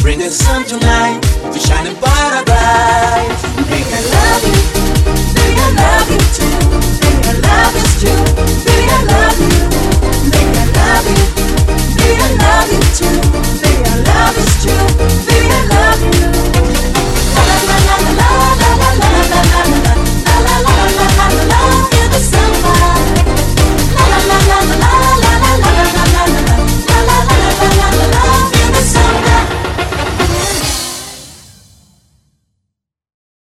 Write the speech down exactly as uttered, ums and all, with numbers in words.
bring the sun tonight to shine bright, bright. Baby, I love you. Baby, I love you too. Baby, I love you